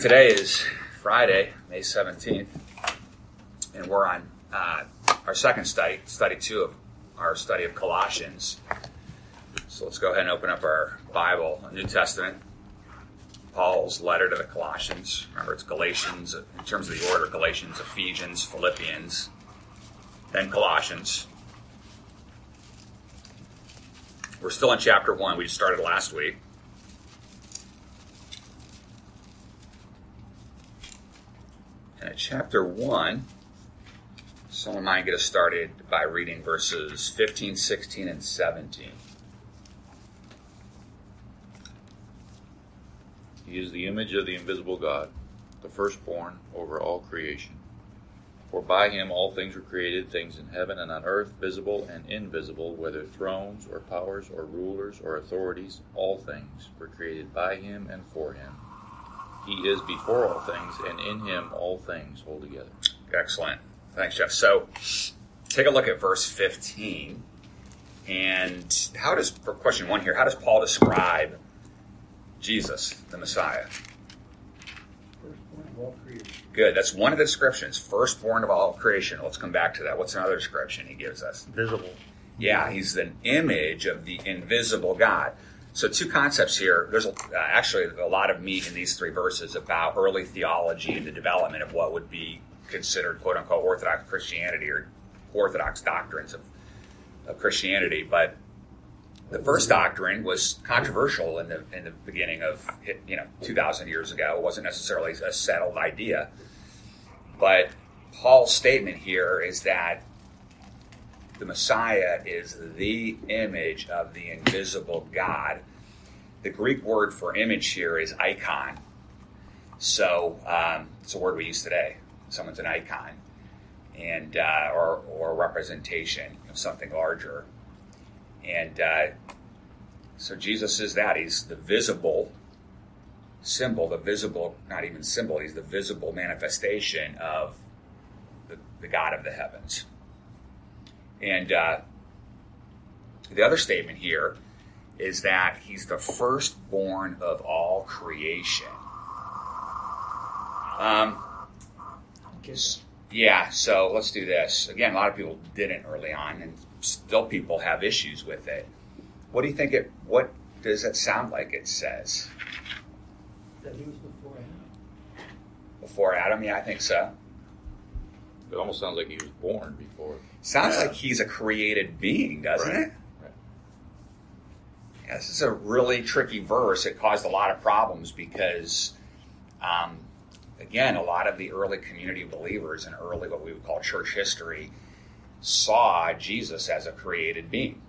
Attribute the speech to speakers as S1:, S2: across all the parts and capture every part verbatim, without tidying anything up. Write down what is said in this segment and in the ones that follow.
S1: Today is Friday, May seventeenth, and we're on uh, our second study, study two of our study of Colossians. So let's go ahead and open up our Bible, New Testament, Paul's letter to the Colossians. Remember, it's Galatians, in terms of the order, Galatians, Ephesians, Philippians, then Colossians. We're still in chapter one. We just started last week. And at chapter one, someone might get us started by reading verses fifteen, sixteen, and seventeen.
S2: He is the image of the invisible God, the firstborn over all creation. For by him all things were created, things in heaven and on earth, visible and invisible, whether thrones or powers or rulers or authorities, all things were created by him and for him. He is before all things, and in him all things hold together.
S1: Excellent. Thanks, Jeff. So take a look at verse fifteen. And how does, for question one here, how does Paul describe Jesus, the Messiah?
S3: Firstborn of all creation.
S1: Good. That's one of the descriptions. Firstborn of all creation. Let's come back to that. What's another description he gives us?
S3: Visible.
S1: Yeah, he's the image of the invisible God. So two concepts here. There's uh, actually a lot of meat in these three verses about early theology and the development of what would be considered, quote-unquote, Orthodox Christianity or Orthodox doctrines of, of Christianity. But the first doctrine was controversial in the in the beginning of, you know, two thousand years ago. It wasn't necessarily a settled idea. But Paul's statement here is that the Messiah is the image of the invisible God. The Greek word for image here is icon. So um, it's a word we use today. Someone's an icon, and uh, or or representation of something larger. And uh, so Jesus is that. He's the visible symbol, the visible, not even symbol, he's the visible manifestation of the, the God of the heavens. And uh, the other statement here is that he's the firstborn of all creation. Um, yeah, so let's do this. Again, a lot of people didn't early on, and still people have issues with it. What do you think it, what does it sound like it says?
S3: That he was before Adam.
S1: Before Adam? Yeah, I think so.
S2: It almost sounds like he was born before.
S1: Sounds
S2: Yeah.
S1: like he's a created being, doesn't
S2: Right.
S1: it? Right. Yeah, this is a really tricky verse. It caused a lot of problems because, um, again, a lot of the early community believers and early what we would call church history saw Jesus as a created being,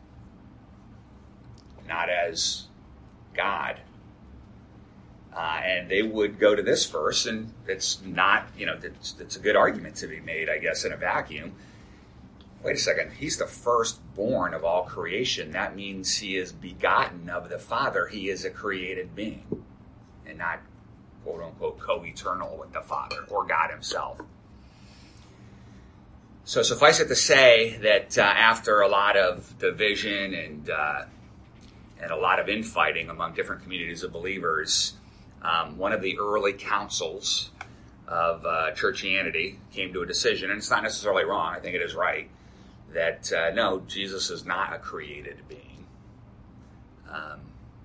S1: not as God. Uh, and they would go to this verse, and it's not, you know, it's, it's a good argument to be made, I guess, in a vacuum. Wait a second, he's the firstborn of all creation. That means he is begotten of the Father. He is a created being and not, quote-unquote, co-eternal with the Father or God himself. So suffice it to say that uh, after a lot of division and uh, and a lot of infighting among different communities of believers, um, one of the early councils of uh, churchianity came to a decision, and it's not necessarily wrong, I think it is right, that uh, no, Jesus is not a created being. Um,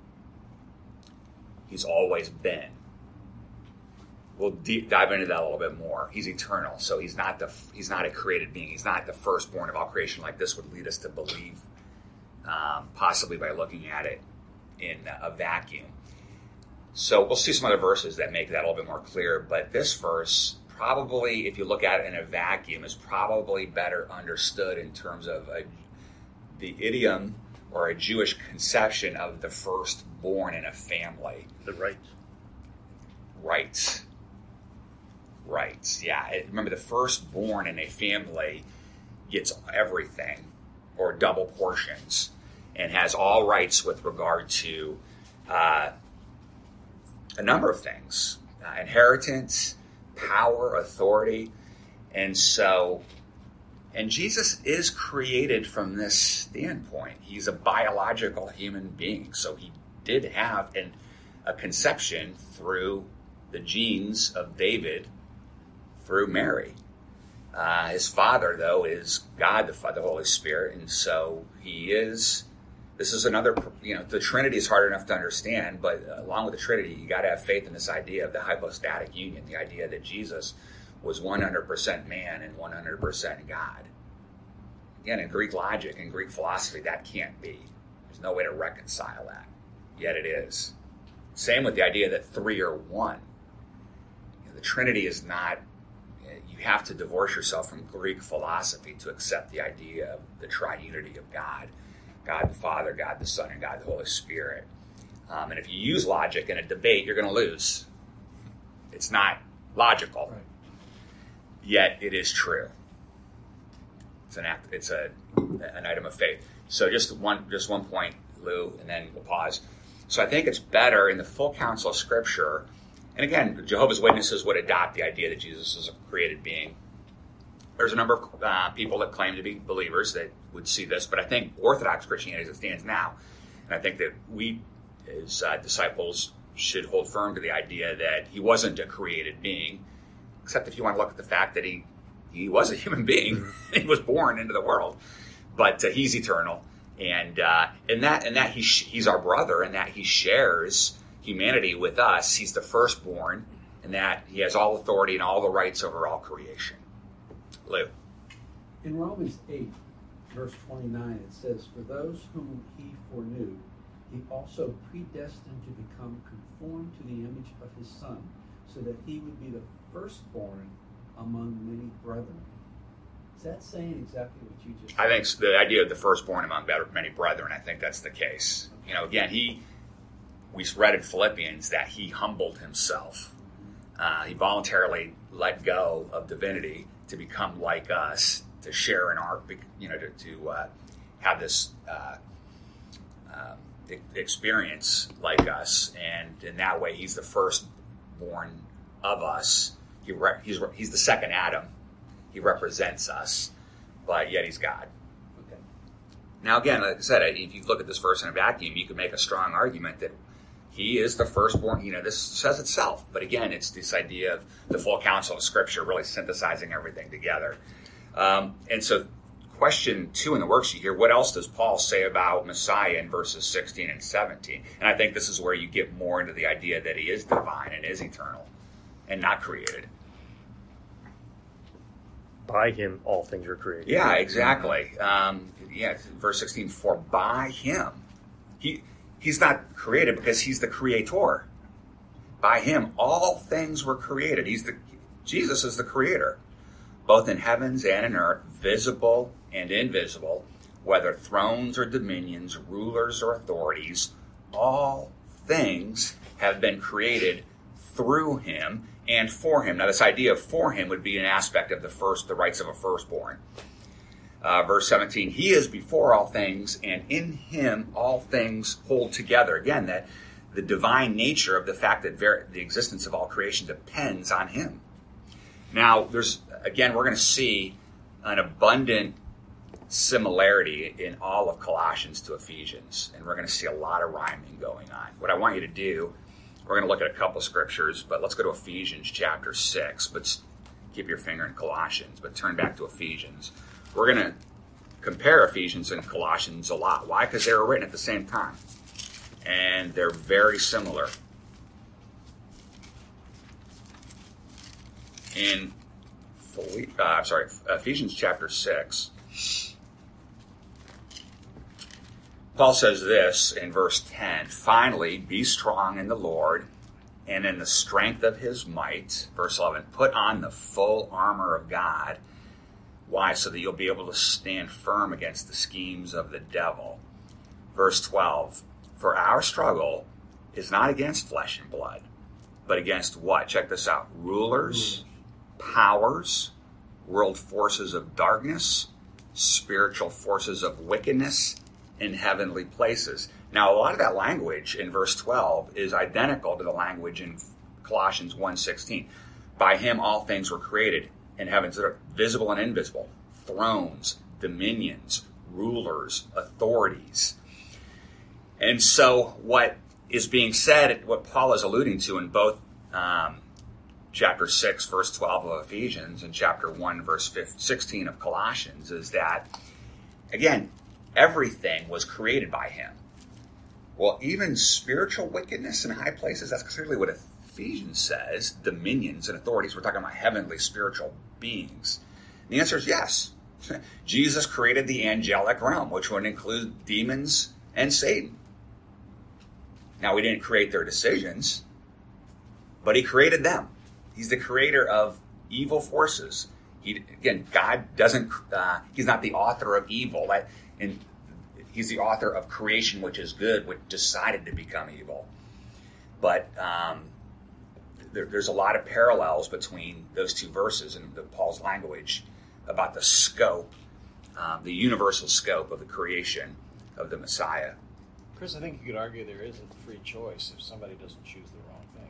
S1: he's always been. We'll deep dive into that a little bit more. He's eternal, so he's not the he's not a created being. He's not the firstborn of all creation, like this would lead us to believe, um, possibly by looking at it in a vacuum. So we'll see some other verses that make that a little bit more clear. But this verse, probably, if you look at it in a vacuum, is probably better understood in terms of a, the idiom or a Jewish conception of the firstborn in a family.
S3: The rights.
S1: Rights. Rights, yeah. Remember, the firstborn in a family gets everything, or double portions, and has all rights with regard to uh, a number of things. Uh, inheritance, power, authority. And so, and Jesus is created from this standpoint. He's a biological human being, so he did have an, a conception through the genes of David through Mary. Uh, his father, though, is God, the, the Holy Spirit, and so he is. This is another, you know, the Trinity is hard enough to understand, but along with the Trinity, you got to have faith in this idea of the hypostatic union, the idea that Jesus was one hundred percent man and one hundred percent God. Again, in Greek logic and Greek philosophy, that can't be. There's no way to reconcile that. Yet it is. Same with the idea that three are one. You know, the Trinity is not, you have to divorce yourself from Greek philosophy to accept the idea of the triunity of God. God the Father, God the Son, and God the Holy Spirit. Um, and if you use logic in a debate, you're going to lose. It's not logical.
S3: Right.
S1: Yet it is true. It's an act. It's a an item of faith. So just one, just one point, Lou, and then we'll pause. So I think it's better in the full counsel of Scripture. And again, Jehovah's Witnesses would adopt the idea that Jesus is a created being. There's a number of uh, people that claim to be believers that would see this, but I think Orthodox Christianity as it stands now, and I think that we as uh, disciples should hold firm to the idea that he wasn't a created being, except if you want to look at the fact that he he was a human being. He was born into the world, but uh, he's eternal, and uh, and that and that he sh- he's our brother, and that he shares humanity with us. He's the firstborn, and that he has all authority and all the rights over all creation. Lou.
S3: In Romans eight, verse twenty-nine, it says, "For those whom he foreknew, he also predestined to become conformed to the image of his Son, so that he would be the firstborn among many brethren." Is that saying exactly what you just said?
S1: I think the idea of the firstborn among many brethren, I think that's the case. You know, again, he, we read in Philippians that he humbled himself. Uh, he voluntarily let go of divinity to become like us, to share in our, you know, to, to uh, have this uh, uh, experience like us. And in that way, he's the firstborn of us. He re- he's, he's the second Adam. He represents us, but yet he's God.
S3: Okay.
S1: Now, again, like I said, if you look at this verse in a vacuum, you can make a strong argument that he is the firstborn. You know, this says itself. But again, it's this idea of the full counsel of Scripture really synthesizing everything together. Um, and so question two in the worksheet here, what else does Paul say about Messiah in verses sixteen and seventeen? And I think this is where you get more into the idea that he is divine and is eternal and not created.
S4: By him, all things were created.
S1: Yeah, exactly. Um, yeah, verse sixteen, for by him. He He's not created because he's the creator. By him, all things were created. He's the Jesus is the creator, both in heavens and in earth, visible and invisible, whether thrones or dominions, rulers or authorities, all things have been created through him and for him. Now, this idea of for him would be an aspect of the first, the rights of a firstborn. Uh, verse seventeen, he is before all things, and in him all things hold together. Again, that the divine nature of the fact that ver- the existence of all creation depends on him. Now, there's, again, we're going to see an abundant similarity in all of Colossians to Ephesians, and we're going to see a lot of rhyming going on. What I want you to do, we're going to look at a couple scriptures, but let's go to Ephesians chapter six, but keep your finger in Colossians, but turn back to Ephesians. We're going to compare Ephesians and Colossians a lot. Why? Because they were written at the same time. And they're very similar. In uh, I'm sorry, Ephesians chapter six, Paul says this in verse ten, finally, be strong in the Lord and in the strength of his might. Verse eleven, put on the full armor of God. Why? So that you'll be able to stand firm against the schemes of the devil. Verse twelve, for our struggle is not against flesh and blood, but against what? Check this out. Rulers, powers, world forces of darkness, spiritual forces of wickedness in heavenly places. Now, a lot of that language in verse twelve is identical to the language in Colossians one sixteen. By him all things were created in heavens that are visible and invisible, thrones, dominions, rulers, authorities. And so what is being said, what Paul is alluding to in both uh, um, chapter six, verse twelve of Ephesians, and chapter one, verse sixteen of Colossians, is that, again, everything was created by him. Well, even spiritual wickedness in high places, that's clearly what Ephesians says, dominions and authorities. We're talking about heavenly spiritual beings. And the answer is yes. Jesus created the angelic realm, which would include demons and Satan. Now, we didn't create their decisions, but he created them. He's the creator of evil forces. He, again, God doesn't, uh, he's not the author of evil. That, and he's the author of creation, which is good, which decided to become evil. But um, there, there's a lot of parallels between those two verses in the, Paul's language about the scope, um, the universal scope of the creation of the Messiah.
S5: Chris, I think you could argue there isn't free choice if somebody doesn't choose the wrong thing.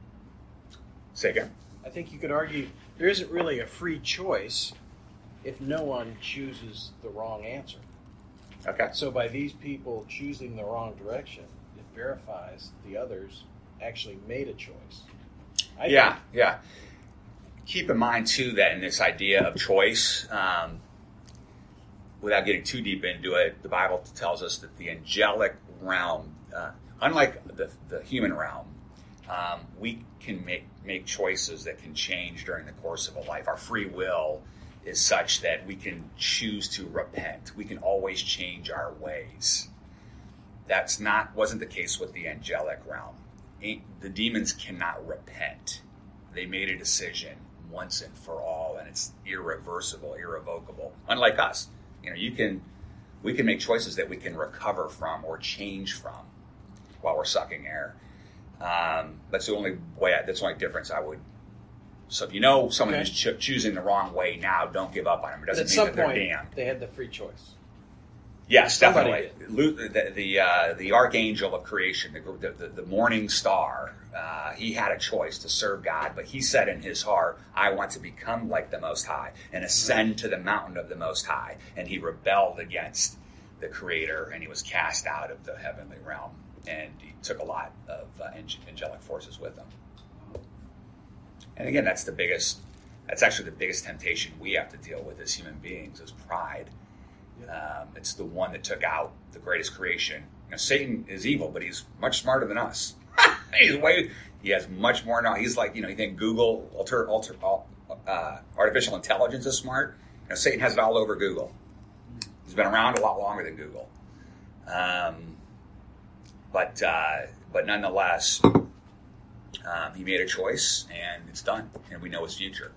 S1: Say again?
S5: I think you could argue there isn't really a free choice if no one chooses the wrong answer.
S1: Okay.
S5: So by these people choosing the wrong direction, it verifies the others actually made a choice. I
S1: yeah,
S5: think.
S1: yeah. Keep in mind, too, that in this idea of choice, um, without getting too deep into it, the Bible tells us that the angelic realm, uh, unlike the, the human realm, um, we can make, make choices that can change during the course of a life. Our free will is such that we can choose to repent. We can always change our ways. That's not wasn't the case with the angelic realm. The demons cannot repent. They made a decision once and for all, and it's irreversible, irrevocable. Unlike us, you know, you can we can make choices that we can recover from or change from while we're sucking air. Um, that's the only way. I, that's the only difference I would. So if you know someone
S5: Okay.
S1: who's ch- choosing the wrong way now, don't give up on them. It doesn't
S5: At
S1: mean
S5: some
S1: that they're
S5: point,
S1: damned.
S5: they had the free choice.
S1: Yes,
S5: Somebody
S1: definitely. Lu- The the, uh, the archangel of creation, the the, the morning star, uh, he had a choice to serve God, but he said in his heart, "I want to become like the Most High and ascend to the mountain of the Most High." And he rebelled against the Creator, and he was cast out of the heavenly realm, and he took a lot of uh, angelic forces with him. And again, that's the biggest. That's actually the biggest temptation we have to deal with as human beings is pride. Um, it's the one that took out the greatest creation. You know, Satan is evil, but he's much smarter than us. he's way. He has much more knowledge. He's like, you know, you think Google, alter, alter, uh, artificial intelligence is smart? You know, Satan has it all over Google. He's been around a lot longer than Google. Um, but uh, but nonetheless, um, he made a choice, and it's done, and we know his future.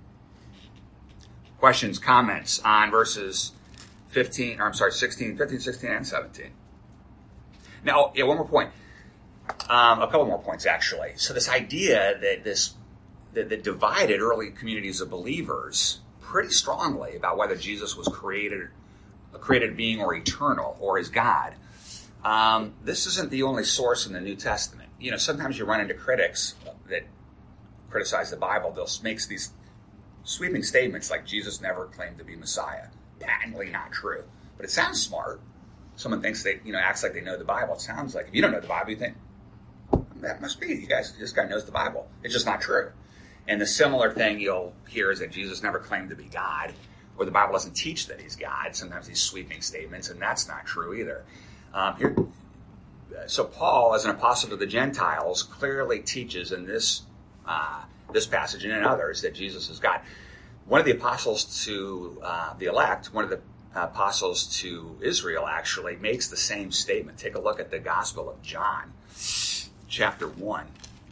S1: Questions, comments on verses fifteen, or I'm sorry, sixteen, fifteen, sixteen, and seventeen. Now, yeah, one more point. Um, a couple more points, actually. So this idea that this that, that divided early communities of believers pretty strongly about whether Jesus was created, a created being or eternal or is God. Um, this isn't the only source in the New Testament. You know, sometimes you run into critics that criticize the Bible. They'll make these sweeping statements like Jesus never claimed to be Messiah. Patently not true. But it sounds smart. Someone thinks they, you know, acts like they know the Bible. It sounds like, if you don't know the Bible, you think, that must be, you guys, this guy knows the Bible. It's just not true. And the similar thing you'll hear is that Jesus never claimed to be God, or the Bible doesn't teach that he's God. Sometimes these sweeping statements, and that's not true either. Um, here, so Paul, as an apostle to the Gentiles, clearly teaches in this uh, this passage and in others that Jesus is God. One of the apostles to uh, the elect, one of the apostles to Israel, actually makes the same statement. Take a look at the Gospel of John, chapter one.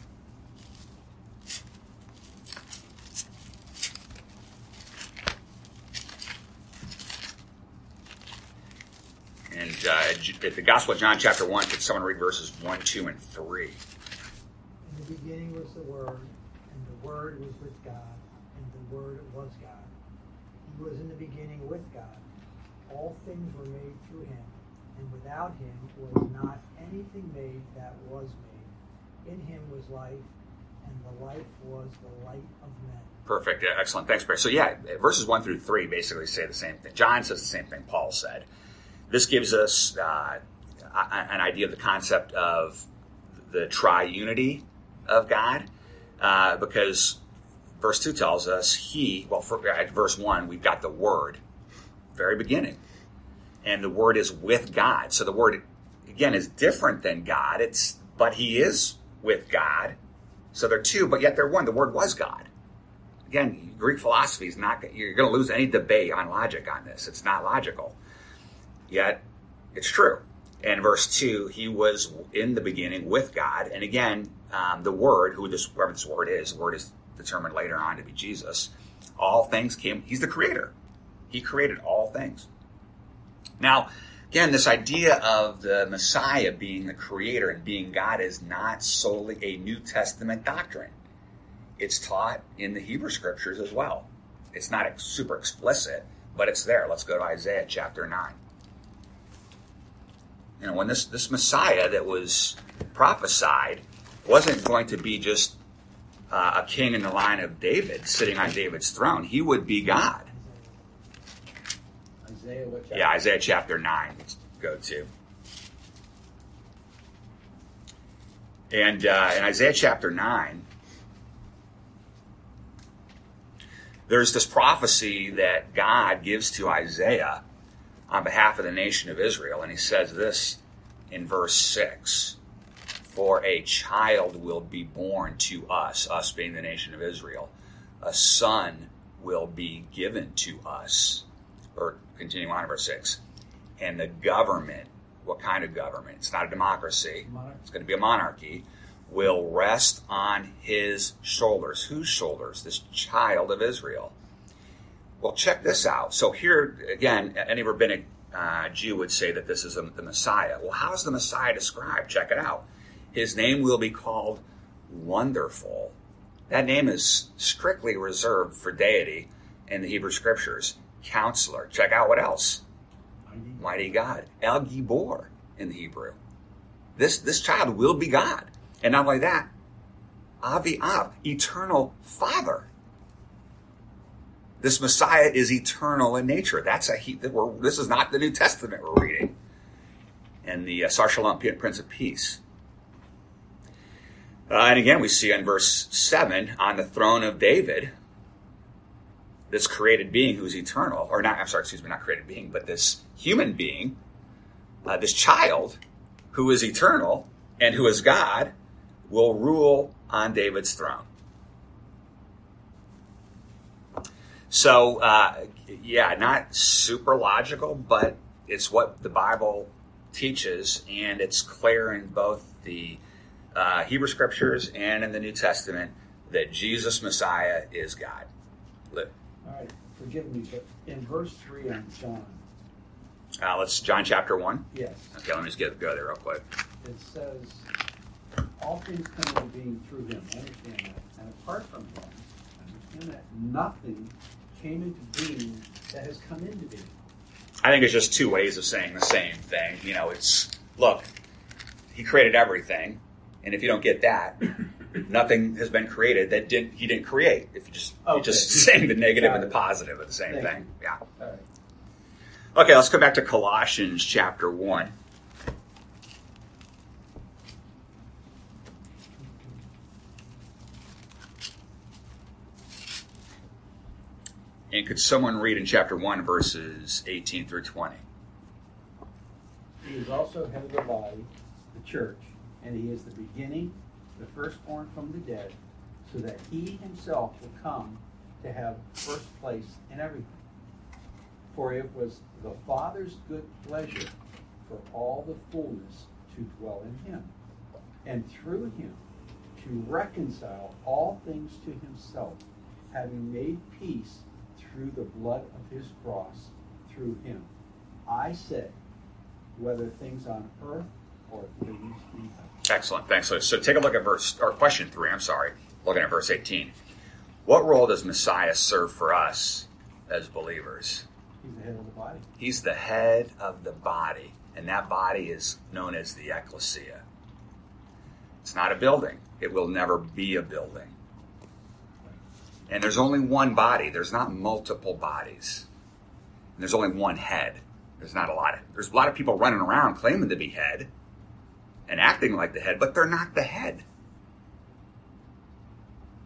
S1: And uh, at the Gospel of John, chapter one, could someone read verses one, two, and three?
S6: In the beginning was the Word, and the Word was with God, and the Word was God. He was in the beginning with God. All things were made through him, and without him was not anything made that was made. In him was life, and the life was the light of men. Perfect.
S1: Yeah, excellent. Thanks, Barry. So yeah, verses one through three basically say the same thing. John says the same thing Paul said. This gives us uh, an idea of the concept of the triunity of God. uh, because verse two tells us he, well, for, at verse one, we've got the Word, very beginning. And the Word is with God. So the Word, again, is different than God. It's but he is with God. So they're two, but yet they're one. The Word was God. Again, Greek philosophy is not, you're going to lose any debate on logic on this. It's not logical. Yet, it's true. And verse two, he was in the beginning with God. And again, um, the Word, who this, whoever this Word is, the Word is determined later on to be Jesus. All things came, he's the creator. He created all things. Now, again, this idea of the Messiah being the creator and being God is not solely a New Testament doctrine. It's taught in the Hebrew Scriptures as well. It's not super explicit, but it's there. Let's go to Isaiah chapter nine. You know, when this, this Messiah that was prophesied wasn't going to be just uh, a king in the line of David, sitting on David's throne. He would be God.
S3: Isaiah, what chapter?
S1: Yeah, Isaiah chapter nine. Let's go to. And uh, in Isaiah chapter nine, there's this prophecy that God gives to Isaiah on behalf of the nation of Israel. And he says this in verse six. For a child will be born to us, us being the nation of Israel. A son will be given to us. Or continue on in verse six. And the government, what kind of government? It's not a democracy.
S3: Monarch.
S1: It's going to be a monarchy. Will rest on his shoulders. Whose shoulders? This child of Israel. Well, check this out. So here, again, any rabbinic uh, Jew would say that this is a, the Messiah. Well, how is the Messiah described? Check it out. His name will be called Wonderful. That name is strictly reserved for deity in the Hebrew Scriptures. Counselor. Check out what else.
S3: Mighty.
S1: Mighty God. El Gibor in the Hebrew. This, this child will be God. And not only that, Avi Av, eternal Father. This Messiah is eternal in nature. That's a he, we're, this is not the New Testament we're reading. And the uh, Sar Shalom, Prince of Peace. Uh, and again, we see in verse seven, on the throne of David, this created being who's eternal, or not, I'm sorry, excuse me, not created being, but this human being, uh, this child who is eternal and who is God, will rule on David's throne. So, uh, yeah, not super logical, but it's what the Bible teaches, and it's clear in both the uh, Hebrew Scriptures and in the New Testament that Jesus Messiah is God. Live.
S3: All right, forgive me, but in verse three on John,
S1: Uh, let's John chapter one.
S3: yes,
S1: Okay, let me just get go there real quick.
S3: it says, all things come into being through him. I understand that. And apart from him, I understand that nothing came into being that has come into being.
S1: I think it's just two ways of saying the same thing. You know, it's, look, he created everything, and if you don't get that, nothing has been created that didn't he didn't create. If you just
S3: Okay.
S1: you're just saying the negative
S3: Got
S1: and the
S3: it.
S1: positive of the same
S3: Thank
S1: thing.
S3: you.
S1: Yeah.
S3: All right.
S1: Okay, let's go back to Colossians chapter one. And could someone read in chapter one, verses eighteen through twenty?
S3: He is also head of the body, the church, and he is the beginning, the firstborn from the dead, so that he himself will come to have first place in everything. For it was the Father's good pleasure for all the fullness to dwell in him, and through him to reconcile all things to himself, having made peace through the blood of his cross, through him. I say, whether things on earth or things in heaven.
S1: Excellent, thanks. So, so take a look at verse, or question three, I'm sorry, looking at verse eighteen. What role does Messiah serve for us as believers?
S3: He's the head of the body.
S1: He's the head of the body, and that body is known as the ecclesia. It's not a building. It will never be a building. And there's only one body. There's not multiple bodies. And there's only one head. There's not a lot of, there's a lot of people running around claiming to be head and acting like the head, but they're not the head.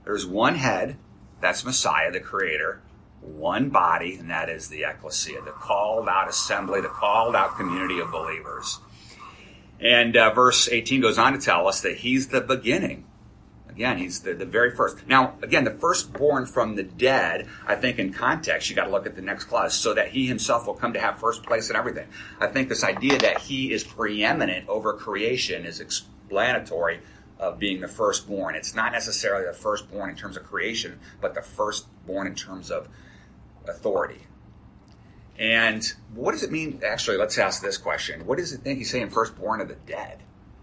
S1: There's one head, that's Messiah, the Creator, one body, and that is the ecclesia, the called out assembly, the called out community of believers. And uh, verse eighteen goes on to tell us that he's the beginning. Again, he's the, the very first. Now, again, the firstborn from the dead, I think in context, you got to look at the next clause, so that he himself will come to have first place in everything. I think this idea that he is preeminent over creation is explanatory of being the firstborn. It's not necessarily the firstborn in terms of creation, but the firstborn in terms of authority. And what does it mean? Actually, let's ask this question. What does it think he's saying firstborn of the dead?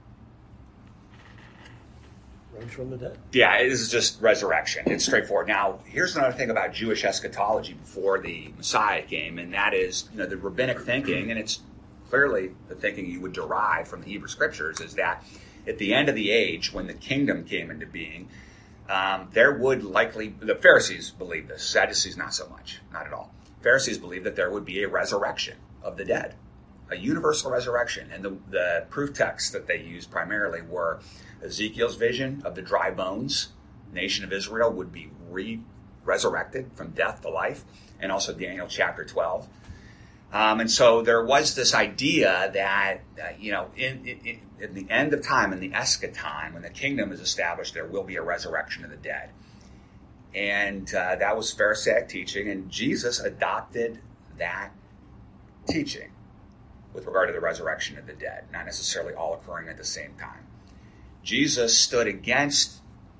S7: Rose from the dead.
S1: Yeah, this is just resurrection. It's straightforward. Now, here's another thing about Jewish eschatology before the Messiah came, and that is, you know, the rabbinic thinking, and it's clearly the thinking you would derive from the Hebrew Scriptures, is that at the end of the age, when the kingdom came into being, um, there would likely, the Pharisees believed this, Sadducees not so much, not at all. Pharisees believed that there would be a resurrection of the dead, a universal resurrection. And the, the proof texts that they used primarily were Ezekiel's vision of the dry bones. The nation of Israel would be re-resurrected from death to life, and also Daniel chapter twelve. Um, and so there was this idea that, uh, you know, in, in, in the end of time, in the eschaton, when the kingdom is established, there will be a resurrection of the dead. And uh, that was Pharisaic teaching, and Jesus adopted that teaching with regard to the resurrection of the dead, not necessarily all occurring at the same time. Jesus stood against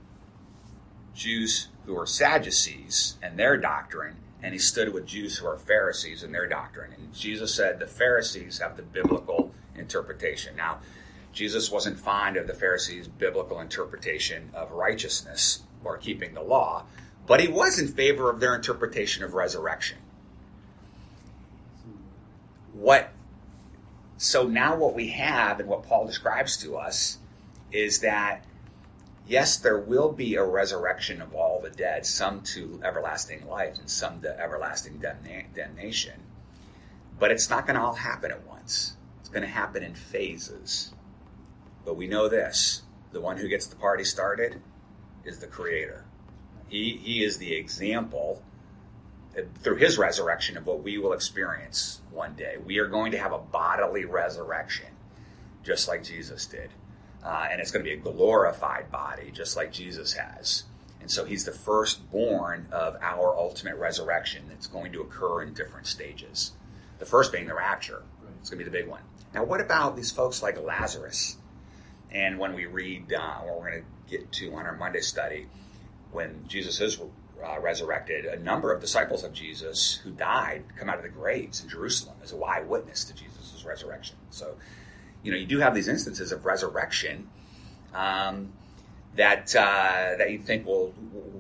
S1: Jews who were Sadducees and their doctrine, and he stood with Jews who are Pharisees and their doctrine. And Jesus said the Pharisees have the biblical interpretation. Now, Jesus wasn't fond of the Pharisees' biblical interpretation of righteousness or keeping the law, but he was in favor of their interpretation of resurrection. What? So now what we have and what Paul describes to us is that, yes, there will be a resurrection of all the dead, some to everlasting life and some to everlasting damnation. But it's not going to all happen at once. It's going to happen in phases. But we know this, the one who gets the party started is the Creator. He, he is the example through his resurrection of what we will experience one day. We are going to have a bodily resurrection, just like Jesus did. Uh, and it's going to be a glorified body, just like Jesus has. And so he's the firstborn of our ultimate resurrection that's going to occur in different stages. The first being the rapture. It's going to be the big one. Now, what about these folks like Lazarus? And when we read, uh, what we're going to get to on our Monday study, when Jesus is uh, resurrected, a number of disciples of Jesus who died come out of the graves in Jerusalem as a eyewitness to Jesus' resurrection. So, you know, you do have these instances of resurrection um, that uh, that you think, well,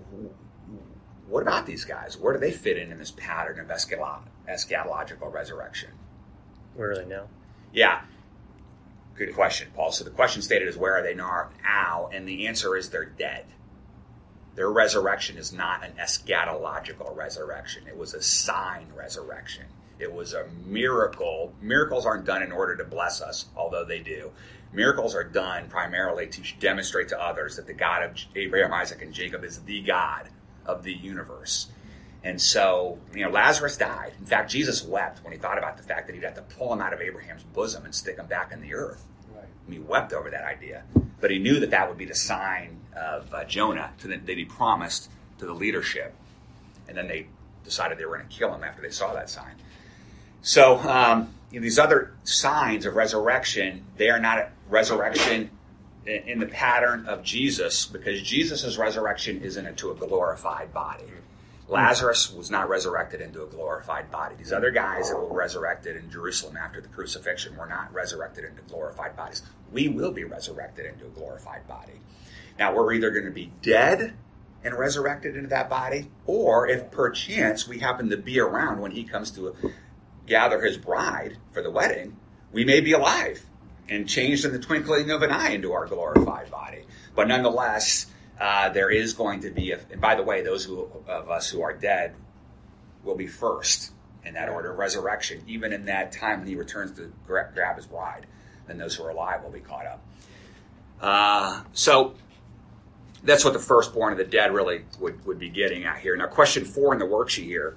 S1: what about these guys? Where do they fit in in this pattern of eschatolo- eschatological resurrection?
S4: Where are they now?
S1: Yeah, good question, Paul. So the question stated is, where are they now? And the answer is they're dead. Their resurrection is not an eschatological resurrection. It was a sign resurrection. It was a miracle. Miracles aren't done in order to bless us, although they do. Miracles are done primarily to demonstrate to others that the God of Abraham, Isaac, and Jacob is the God of the universe. And so, you know, Lazarus died. In fact, Jesus wept when he thought about the fact that he'd have to pull him out of Abraham's bosom and stick him back in the earth. Right. And he wept over that idea. But he knew that that would be the sign of uh, Jonah to the, that he promised to the leadership. And then they decided they were going to kill him after they saw that sign. So um, you know, these other signs of resurrection, they are not a resurrection in, in the pattern of Jesus, because Jesus' resurrection is into a glorified body. Lazarus was not resurrected into a glorified body. These other guys that were resurrected in Jerusalem after the crucifixion were not resurrected into glorified bodies. We will be resurrected into a glorified body. Now, we're either going to be dead and resurrected into that body, or if perchance we happen to be around when he comes to gather his bride for the wedding, we may be alive and changed in the twinkling of an eye into our glorified body. But nonetheless, uh, there is going to be, a, and by the way, those who, of us who are dead will be first in that order of resurrection, even in that time when he returns to gra- grab his bride. Then those who are alive will be caught up. Uh, so that's what the firstborn of the dead really would, would be getting at here. Now, question four in the worksheet here.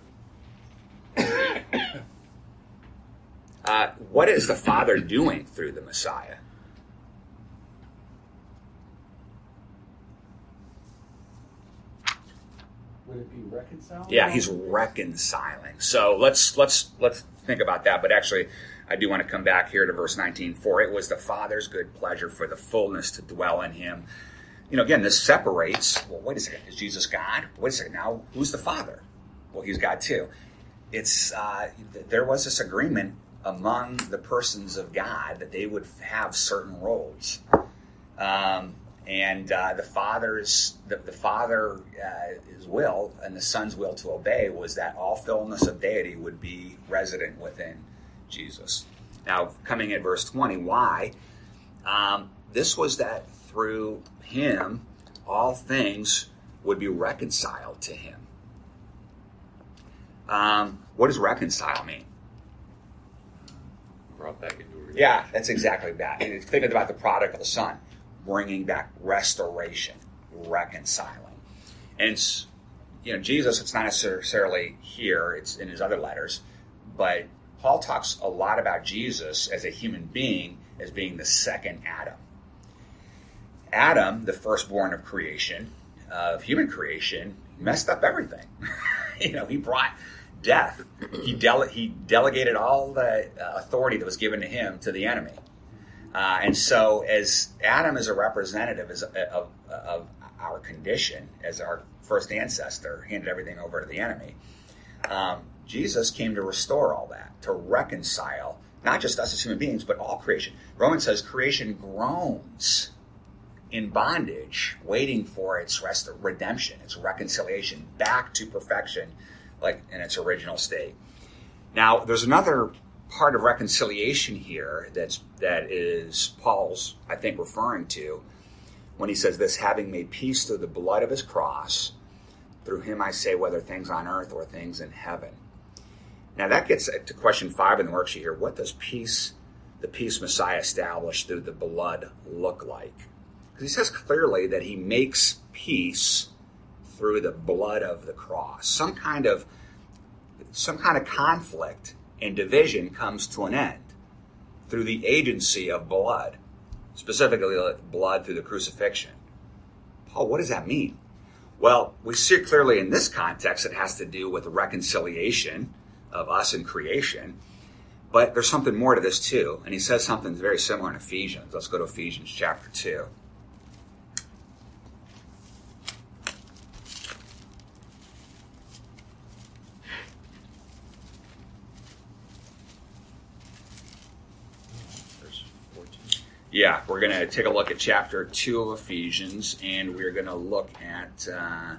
S1: Uh, what is the Father doing through the Messiah?
S3: Would it be reconciled?
S1: Yeah, he's reconciling. So let's let's let's think about that. But actually, I do want to come back here to verse nineteen. For it was the Father's good pleasure for the fullness to dwell in him. You know, again, this separates. Well, wait a second. Is Jesus God? Wait a second. Now, who's the Father? Well, he's God too. It's uh, there was this agreement among the persons of God that they would have certain roles. Um, and uh, the Father's the, the Father uh, his will and the Son's will to obey was that all fullness of deity would be resident within Jesus. Now, coming at verse twenty, why? Um, this was that through him all things would be reconciled to him. Um, what does reconcile mean?
S2: Brought back into a relationship.
S1: Yeah, that's exactly that. Thinking about the prodigal son, bringing back restoration, reconciling. And it's, you know, Jesus, it's not necessarily here, it's in his other letters, but Paul talks a lot about Jesus as a human being as being the second Adam. Adam, the firstborn of creation, of human creation, messed up everything. You know, he brought death. He, dele- he delegated all the uh, authority that was given to him to the enemy. Uh, and so as Adam is a representative as, of, of our condition, as our first ancestor, handed everything over to the enemy, um, Jesus came to restore all that, to reconcile, not just us as human beings, but all creation. Romans says creation groans in bondage, waiting for its rest- redemption, its reconciliation back to perfection, like in its original state. Now, there's another part of reconciliation here that's that is Paul's, I think, referring to when he says this, having made peace through the blood of his cross, through him I say whether things on earth or things in heaven. Now that gets to question five in the worksheet here. What does peace, the peace Messiah established through the blood look like? Because he says clearly that he makes peace through the blood of the cross. Some kind of some kind of conflict and division comes to an end through the agency of blood, specifically blood through the crucifixion. Paul, what does that mean? Well, we see it clearly in this context. It has to do with the reconciliation of us in creation. But there's something more to this too. And he says something very similar in Ephesians. Let's go to Ephesians chapter two. Yeah, we're going to take a look at chapter two of Ephesians, and we're going to look at, uh,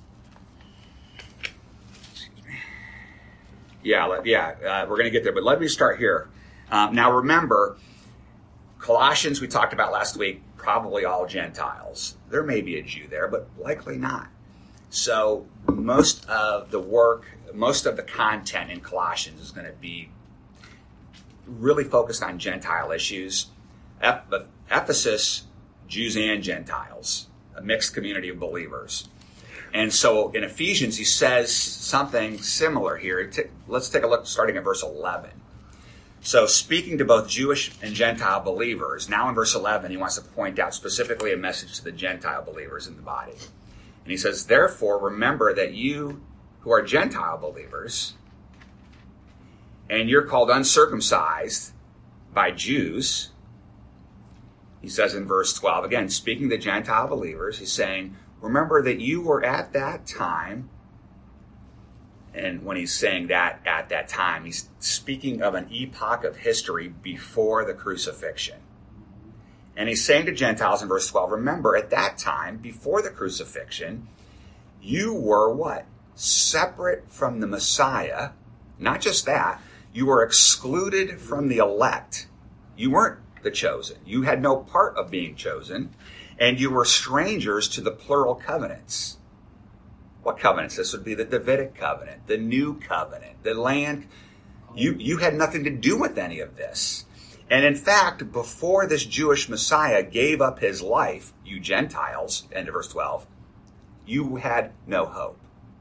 S1: excuse me. Yeah, let, yeah, uh, we're going to get there, but let me start here. Um, now remember, Colossians we talked about last week, probably all Gentiles. There may be a Jew there, but likely not. So most of the work, most of the content in Colossians is going to be really focused on Gentile issues. Ephesus, Jews and Gentiles, a mixed community of believers. And so in Ephesians, he says something similar here. Let's take a look starting at verse eleven. So speaking to both Jewish and Gentile believers, now in verse eleven, he wants to point out specifically a message to the Gentile believers in the body. And he says, therefore, remember that you who are Gentile believers, and you're called uncircumcised by Jews. He says in verse twelve, again, speaking to Gentile believers, he's saying, remember that you were at that time, and when he's saying that at that time, he's speaking of an epoch of history before the crucifixion. And he's saying to Gentiles in verse twelve, remember at that time, before the crucifixion, you were what? Separate from the Messiah. Not just that, you were excluded from the elect. You weren't the chosen. You had no part of being chosen, and you were strangers to the plural covenants. What covenants? This would be the Davidic covenant, the new covenant, the land. You, you had nothing to do with any of this. And in fact, before this Jewish Messiah gave up his life, you Gentiles, end of verse twelve, you had no hope.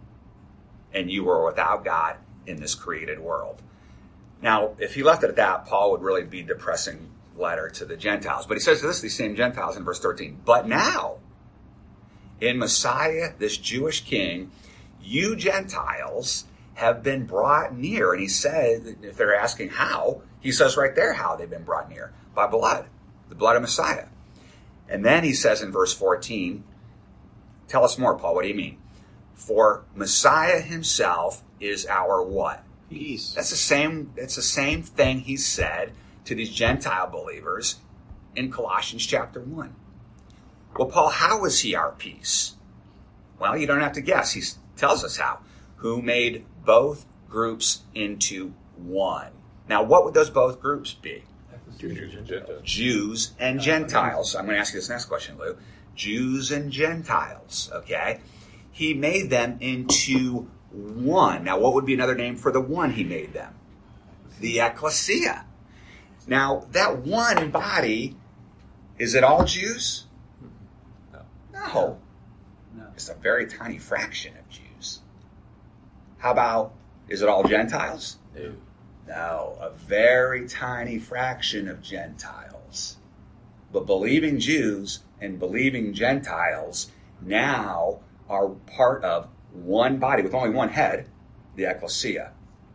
S1: And you were without God in this created world. Now, if he left it at that, Paul would really be a depressing letter to the Gentiles. But he says to this, these same Gentiles in verse thirteen, but now, in Messiah, this Jewish king, you Gentiles have been brought near. And he said, if they're asking how, he says right there how they've been brought near. By blood, the blood of Messiah. And then he says in verse fourteen, tell us more, Paul, what do you mean? For Messiah himself is our what?
S5: Peace.
S1: That's the same, it's the same thing he said to these Gentile believers in Colossians chapter one. Well, Paul, how is he our peace? Well, you don't have to guess. He tells us how. Who made both groups into one. Now, what would those both groups be?
S2: Jews and Gentiles.
S1: Jews and Gentiles. I'm going to ask you this next question, Lou. Jews and Gentiles, okay? He made them into one. Now, what would be another name for the one he made them? The ecclesia. Now, that one body, is it all Jews?
S2: No.
S1: No.
S3: No.
S1: It's a very tiny fraction of Jews. How about, is it all Gentiles?
S2: No.
S1: No, a very tiny fraction of Gentiles. But believing Jews and believing Gentiles now are part of one body with only one head, the ecclesia.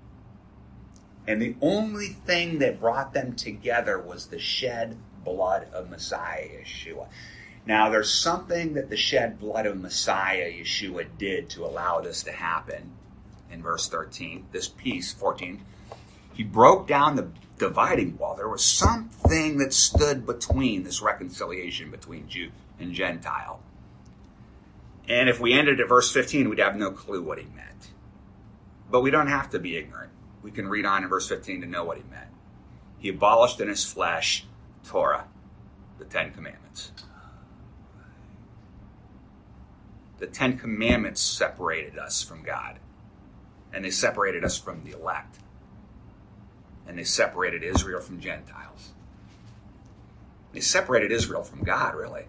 S1: And the only thing that brought them together was the shed blood of Messiah Yeshua. Now, there's something that the shed blood of Messiah Yeshua did to allow this to happen in verse thirteen, this peace, fourteen. He broke down the dividing wall. There was something that stood between this reconciliation between Jew and Gentile. And if we ended at verse fifteen, we'd have no clue what he meant. But we don't have to be ignorant. We can read on in verse fifteen to know what he meant. He abolished in his flesh Torah, the Ten Commandments. The Ten Commandments separated us from God. And they separated us from the elect. And they separated Israel from Gentiles. They separated Israel from God, really.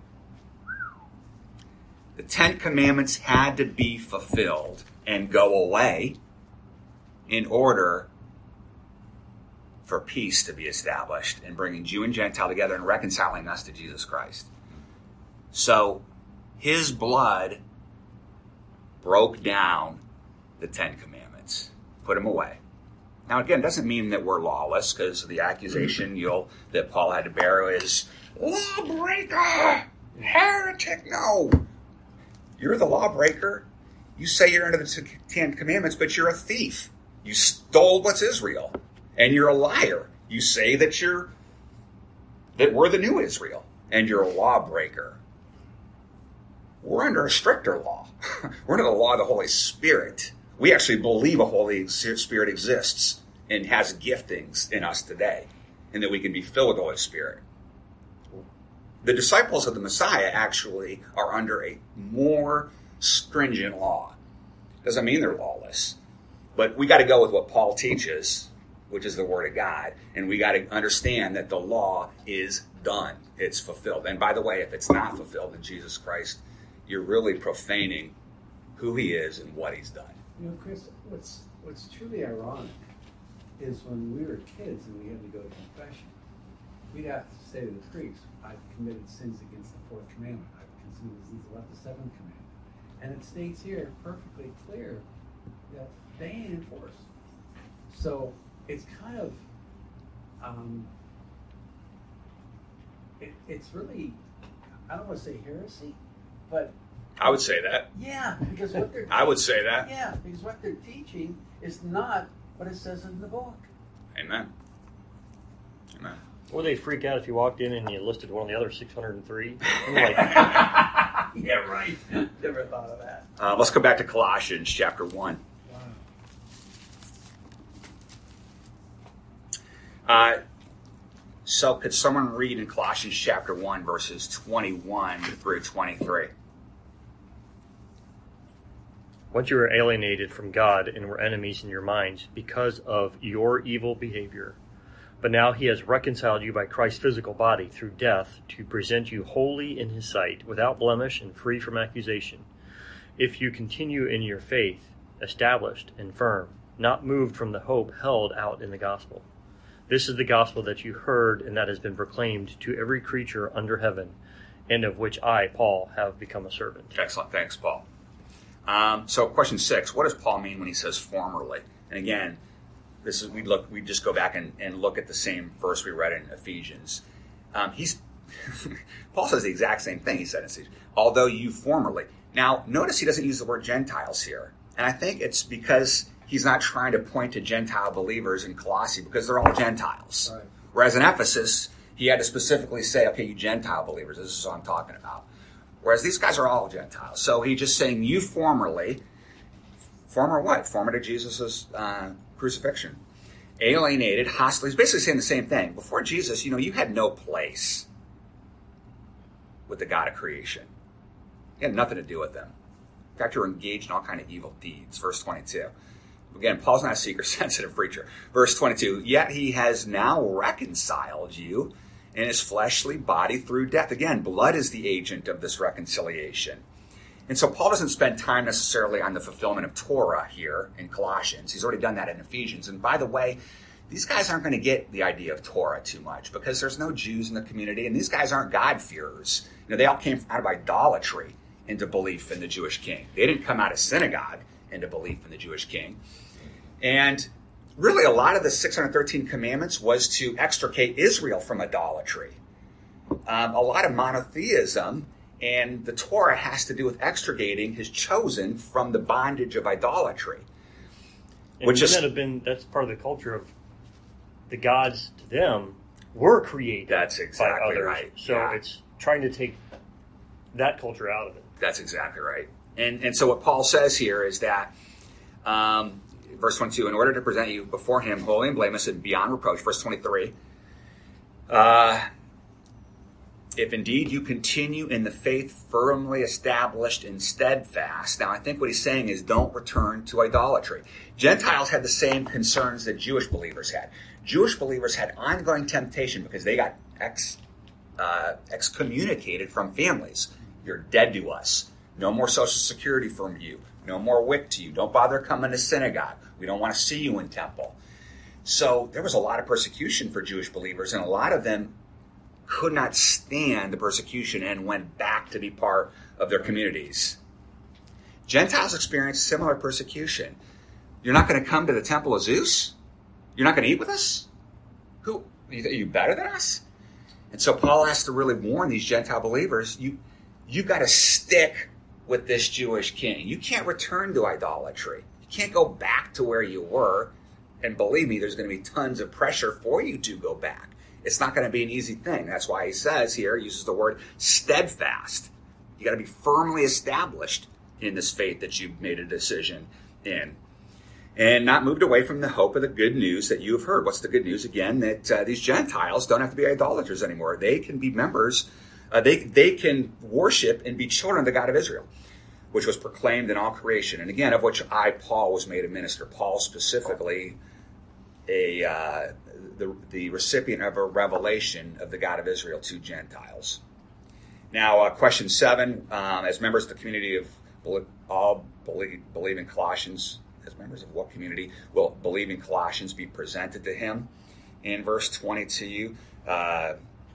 S1: The Ten Commandments had to be fulfilled and go away in order for peace to be established and bringing Jew and Gentile together and reconciling us to Jesus Christ. So his blood broke down the Ten Commandments, put them away. Now, again, it doesn't mean that we're lawless, because the accusation you'll, that Paul had to bear is, lawbreaker, heretic. No. You're the lawbreaker. You say you're under the Ten Commandments, but you're a thief. You stole what's Israel. And you're a liar. You say that you're, that we're the new Israel. And you're a lawbreaker. We're under a stricter law. We're under the law of the Holy Spirit. We actually believe a Holy Spirit exists and has giftings in us today, and that we can be filled with the Holy Spirit. The disciples of the Messiah actually are under a more stringent law. Doesn't mean they're lawless, but we got to go with what Paul teaches, which is the Word of God, and we got to understand that the law is done. It's fulfilled. And by the way, if it's not fulfilled in Jesus Christ, you're really profaning who he is and what he's done.
S3: You know, Chris, what's what's truly ironic is when we were kids and we had to go to confession, we'd have to say to the priest, I've committed sins against the fourth commandment. I've committed sins about the seventh commandment. And it states here perfectly clear that they ain't enforced. So it's kind of, um, it, it's really, I don't want to say heresy, but
S1: I would say that.
S3: yeah, because what they're
S1: I would say that.
S3: yeah, because what they're teaching is not what it says in the book.
S1: Amen. Amen.
S4: Or they freak out if you walked in and you listed one of the other six hundred three. Like,
S3: Yeah, right. Never thought of that.
S1: Uh, let's go back to Colossians chapter one.
S3: Wow.
S1: Uh, so could someone read in Colossians chapter one, verses twenty-one through twenty-three?
S4: once you were alienated from God and were enemies in your minds because of your evil behavior. But now he has reconciled you by Christ's physical body through death to present you holy in his sight, without blemish and free from accusation. If you continue in your faith, established and firm, not moved from the hope held out in the gospel. This is the gospel that you heard and that has been proclaimed to every creature under heaven, and of which I, Paul, have become a servant.
S1: Excellent. Thanks, Paul. Um, so question six, what does Paul mean when he says formerly? And again, this is we look we just go back and, and look at the same verse we read in Ephesians. Um, he's Paul says the exact same thing he said in Ephesians. Although you formerly. Now, notice he doesn't use the word Gentiles here. And I think it's because he's not trying to point to Gentile believers in Colossae because they're all Gentiles.
S3: Right.
S1: Whereas in Ephesus, he had to specifically say, okay, you Gentile believers, this is what I'm talking about. Whereas these guys are all Gentiles. So he's just saying, you formerly, former what? Former to Jesus' uh, crucifixion. Alienated, hostile. He's basically saying the same thing. Before Jesus, you know, you had no place with the God of creation. You had nothing to do with them. In fact, you were engaged in all kind of evil deeds. Verse twenty-two. Again, Paul's not a seeker-sensitive preacher. Verse twenty-two, yet he has now reconciled you in his fleshly body through death. Again, blood is the agent of this reconciliation. And so Paul doesn't spend time necessarily on the fulfillment of Torah here in Colossians. He's already done that in Ephesians. And by the way, these guys aren't going to get the idea of Torah too much because there's no Jews in the community, and these guys aren't God-fearers. You know, they all came out of idolatry into belief in the Jewish king. They didn't come out of synagogue into belief in the Jewish king. And really, a lot of the six hundred thirteen commandments was to extricate Israel from idolatry. Um, a lot of monotheism, and the Torah has to do with extricating his chosen from the bondage of idolatry.
S4: And
S1: Which is
S4: that have been that's part of the culture of the gods to them were created
S1: That's exactly
S4: by others.
S1: right.
S4: So
S1: Yeah.
S4: it's trying to take that culture out of it.
S1: That's exactly right. And and so what Paul says here is that, um, verse twenty-two, in order to present you before him holy and blameless and beyond reproach, verse twenty-three, uh, if indeed you continue in the faith firmly established and steadfast. Now, I think what he's saying is don't return to idolatry. Gentiles had the same concerns that Jewish believers had. Jewish believers had ongoing temptation because they got ex, uh, excommunicated from families. You're dead to us. No more Social Security from you. No more W I C to you. Don't bother coming to synagogue. We don't want to see you in temple. So there was a lot of persecution for Jewish believers, and a lot of them could not stand the persecution and went back to be part of their communities. Gentiles experienced similar persecution. You're not going to come to the temple of Zeus? You're not going to eat with us? Who? Are you better than us? And so Paul has to really warn these Gentile believers, you, you've got to stick with this Jewish king. You can't return to idolatry. You can't go back to where you were. And believe me, there's going to be tons of pressure for you to go back. It's not going to be an easy thing. That's why he says here, uses the word steadfast. You got to be firmly established in this faith that you've made a decision in. And not moved away from the hope of the good news that you have heard. What's the good news? Again, that uh, these Gentiles don't have to be idolaters anymore. They can be members. Uh, they, they can worship and be children of the God of Israel, which was proclaimed in all creation. And again, of which I, Paul, was made a minister. Paul specifically, a uh, the, the recipient of a revelation of the God of Israel to Gentiles. Now, uh, question seven, um, as members of the community of all believe, believe in Colossians, as members of what community will believe in Colossians be presented to him? In verse twenty-two, uh,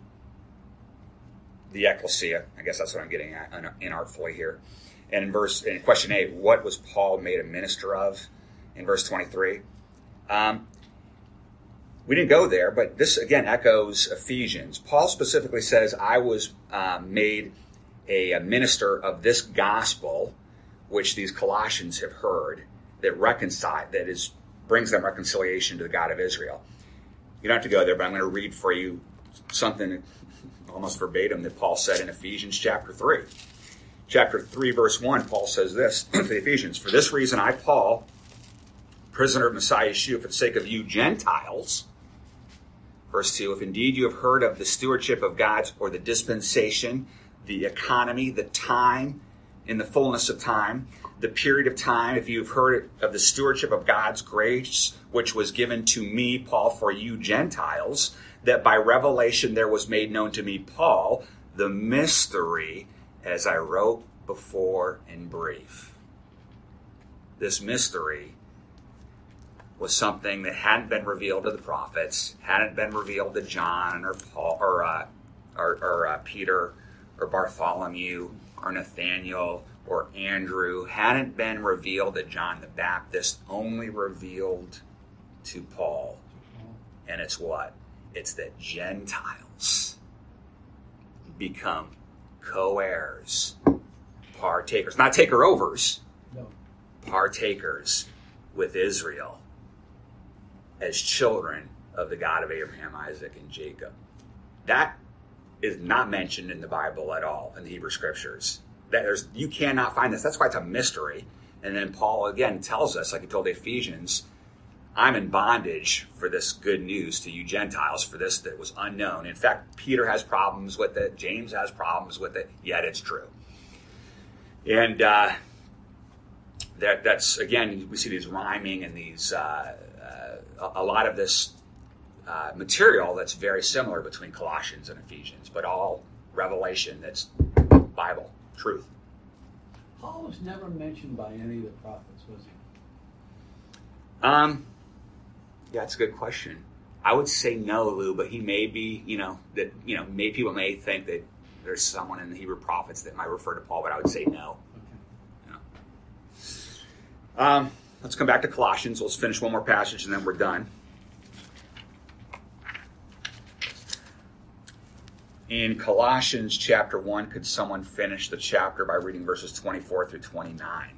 S1: the ecclesia, I guess that's what I'm getting at inartfully here. And in verse, in question eight, what was Paul made a minister of? In verse twenty-three, um, we didn't go there, but this again echoes Ephesians. Paul specifically says, I was uh, made a, a minister of this gospel, which these Colossians have heard, that reconcile, that is, brings them reconciliation to the God of Israel. You don't have to go there, but I'm going to read for you something almost verbatim that Paul said in Ephesians chapter three. Chapter three, verse one, Paul says this to the Ephesians, for this reason I, Paul, prisoner of Messiah Yeshua, for the sake of you Gentiles. Verse two, if indeed you have heard of the stewardship of God's, or the dispensation, the economy, the time, in the fullness of time, the period of time, if you've heard of the stewardship of God's grace, which was given to me, Paul, for you Gentiles, that by revelation there was made known to me, Paul, the mystery, as I wrote before in brief. This mystery was something that hadn't been revealed to the prophets, hadn't been revealed to John or Paul or uh, or, or uh, Peter or Bartholomew or Nathaniel or Andrew, hadn't been revealed to John the Baptist, only revealed to Paul. And it's what? It's that Gentiles become co-heirs, partakers, not taker-overs,
S3: No.
S1: partakers with Israel as children of the God of Abraham, Isaac, and Jacob. That is not mentioned in the Bible at all, in the Hebrew Scriptures. That there's, you cannot find this. That's why it's a mystery. And then Paul, again, tells us, like he told the Ephesians, I'm in bondage for this good news to you Gentiles, for this that was unknown. In fact, Peter has problems with it. James has problems with it. Yet it's true. And uh, that that's, again, we see these rhyming and these, uh, uh, a, a lot of this uh, material that's very similar between Colossians and Ephesians, but all revelation that's Bible, truth.
S3: Paul was never mentioned by any of the prophets, was he?
S1: Um, yeah, that's a good question. I would say no, Lou, but he may be, you know, that, you know, maybe people may think that there's someone in the Hebrew prophets that might refer to Paul, but I would say no.
S3: Okay.
S1: No. Um, let's come back to Colossians. Let's finish one more passage and then we're done. In Colossians chapter one, could someone finish the chapter by reading verses twenty-four through twenty-nine?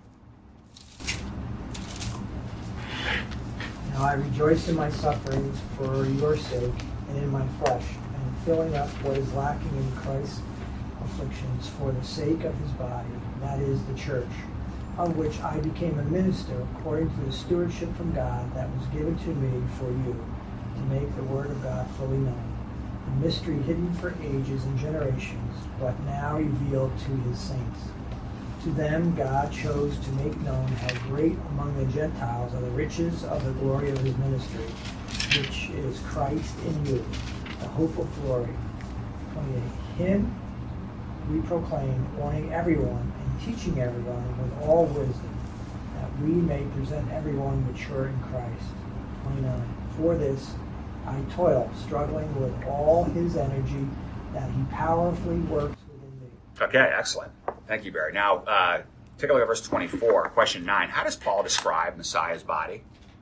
S6: Now I rejoice in my sufferings for your sake and in my flesh, and filling up what is lacking in Christ's afflictions for the sake of his body, that is the church, of which I became a minister according to the stewardship from God that was given to me for you, to make the word of God fully known, a mystery hidden for ages and generations, but now revealed to his saints. To them God chose to make known how great among the Gentiles are the riches of the glory of his ministry, which is Christ in you, the hope of glory. twenty-eight. Him we proclaim, warning everyone and teaching everyone with all wisdom, that we may present everyone mature in Christ. twenty-nine. For this I toil, struggling with all his energy, that he powerfully works within me.
S1: Okay, excellent. Thank you, Barry. Now, uh, take a look at verse twenty-four, question nine. How does Paul describe Messiah's body?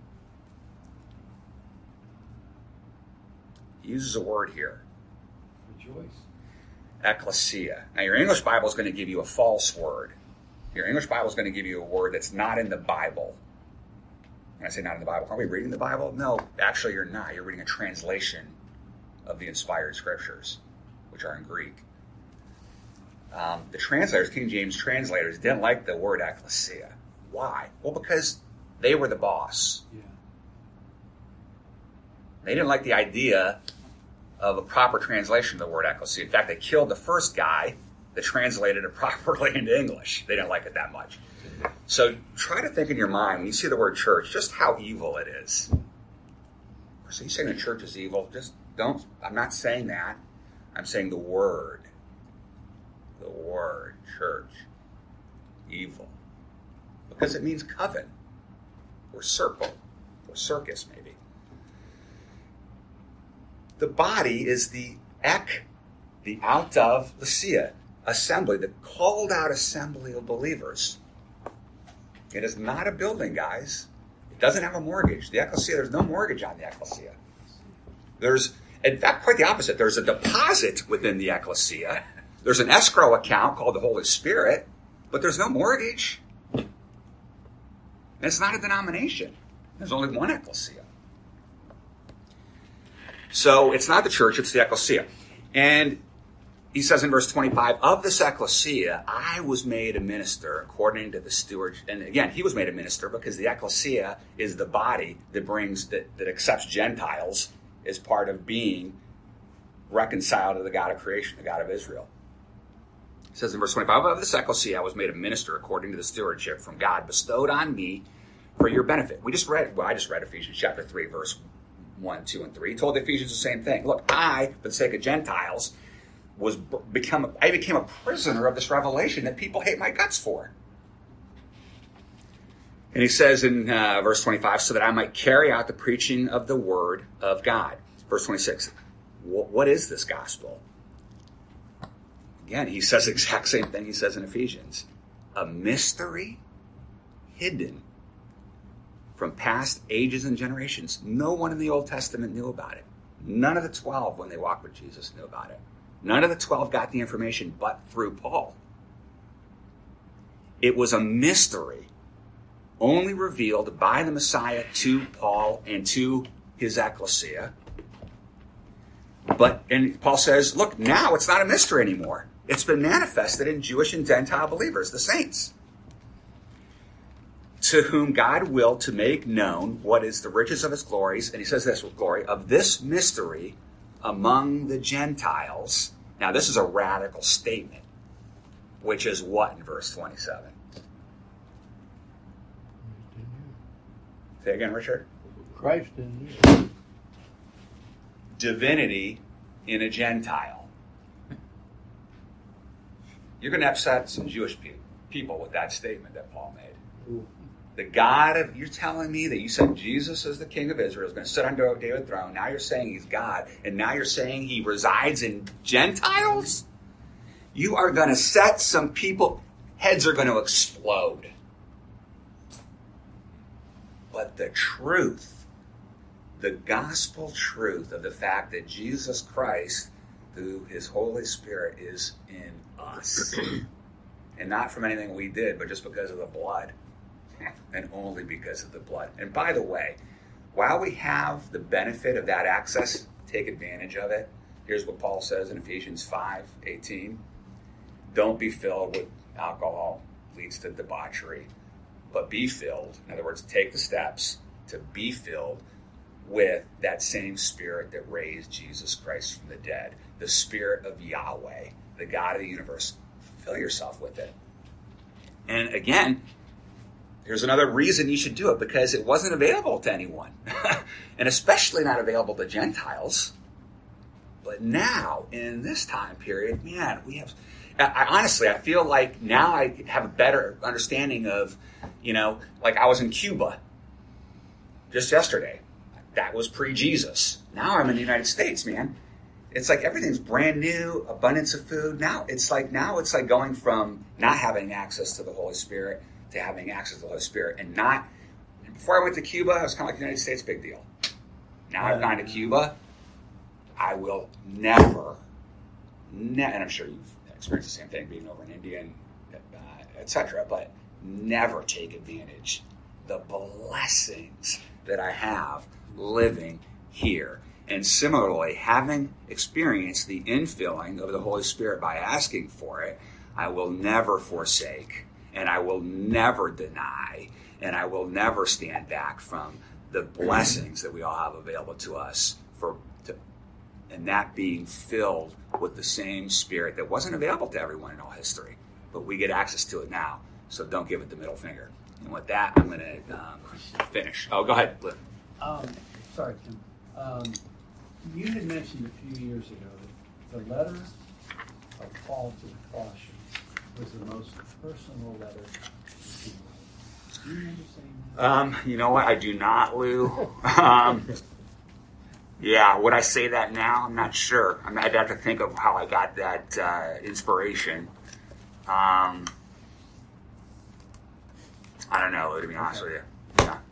S1: He uses a word here.
S3: Rejoice.
S1: Ecclesia. Now, your English Bible is going to give you a false word. Your English Bible is going to give you a word that's not in the Bible. When I say not in the Bible, are we reading the Bible? No, actually you're not. You're reading a translation of the inspired scriptures, which are in Greek. Um, the translators, King James translators, didn't like the word ecclesia. Why? Well, because they were the boss.
S3: Yeah.
S1: They didn't like the idea of a proper translation of the word ecclesia. In fact, they killed the first guy that translated it properly into English. They didn't like it that much. So try to think in your mind, when you see the word church, just how evil it is. So you saying the church is evil? Just don't, I'm not saying that. I'm saying the word. The word, church, evil. Because it means coven, or circle, or circus maybe. The body is the ek, the out of Lycia, assembly, the called out assembly of believers. It is not a building, guys. It doesn't have a mortgage. The ecclesia, there's no mortgage on the ecclesia. There's, in fact, quite the opposite. There's a deposit within the ecclesia. There's an escrow account called the Holy Spirit, but there's no mortgage. And it's not a denomination. There's only one ecclesia. So it's not the church, it's the ecclesia. And he says in verse twenty-five, of this ecclesia, I was made a minister according to the steward. And again, he was made a minister because the ecclesia is the body that brings, that, that accepts Gentiles as part of being reconciled to the God of creation, the God of Israel. It says in verse twenty-five, of this ecclesia I was made a minister according to the stewardship from God bestowed on me for your benefit. We just read, well, I just read Ephesians chapter three, verse one, two, and three. He told the Ephesians the same thing. Look, I, for the sake of Gentiles, was become I became a prisoner of this revelation that people hate my guts for. And he says in uh, verse twenty-five, so that I might carry out the preaching of the word of God. Verse twenty-six, what is this gospel? Again, he says the exact same thing he says in Ephesians. A mystery hidden from past ages and generations. No one in the Old Testament knew about it. None of the twelve, when they walked with Jesus, knew about it. None of the twelve got the information but through Paul. It was a mystery only revealed by the Messiah to Paul and to his ecclesia. But, and Paul says, look, now it's not a mystery anymore. It's been manifested in Jewish and Gentile believers, the saints, to whom God willed to make known what is the riches of his glories, and he says this with glory, of this mystery among the Gentiles. Now, this is a radical statement, which is what in verse twenty-seven? Say again, Richard.
S7: Christ in you.
S1: Divinity in a Gentile. You're going to upset some Jewish pe- people with that statement that Paul made.
S7: Ooh.
S1: The God of, you're telling me that you said Jesus is the King of Israel, is going to sit on David's throne. Now you're saying he's God, and now you're saying he resides in Gentiles? You are going to set some people, heads are going to explode. But the truth, the gospel truth of the fact that Jesus Christ, through his Holy Spirit, is in us. And not from anything we did, but just because of the blood. And only because of the blood. And by the way, while we have the benefit of that access, take advantage of it. Here's what Paul says in Ephesians five eighteen. Don't be filled with alcohol, leads to debauchery, but be filled. In other words, take the steps to be filled with that same Spirit that raised Jesus Christ from the dead. The Spirit of Yahweh, the God of the universe. Fill yourself with it. And again, here's another reason you should do it, because it wasn't available to anyone. And especially not available to Gentiles. But now, in this time period, man, we have... I, honestly, I feel like now I have a better understanding of, you know, like I was in Cuba just yesterday. That was pre-Jesus. Now I'm in the United States, man. It's like everything's brand new, abundance of food. Now it's like now it's like going from not having access to the Holy Spirit to having access to the Holy Spirit, and not. Before I went to Cuba, it was kind of like the United States, big deal. Now I've gone to Cuba, I will never, ne- and I'm sure you've experienced the same thing being over in India and uh, et cetera, but never take advantage the blessings that I have living here. And similarly, having experienced the infilling of the Holy Spirit by asking for it, I will never forsake, and I will never deny, and I will never stand back from the blessings that we all have available to us, for to, and that being filled with the same Spirit that wasn't available to everyone in all history, but we get access to it now. So don't give it the middle finger. And with that, I'm going to um, finish. Oh, go ahead, Lynn.
S3: Um, sorry, Tim. Um, you had mentioned a few years ago that the letter of Paul to the Colossians was the most personal letter he wrote. Do you remember saying that?
S1: Um, you know what? I do not, Lou. um, yeah, would I say that now? I'm not sure. I mean, I'd have to think of how I got that uh, inspiration. Um, I don't know, to be honest
S3: Okay.
S1: with you. Yeah.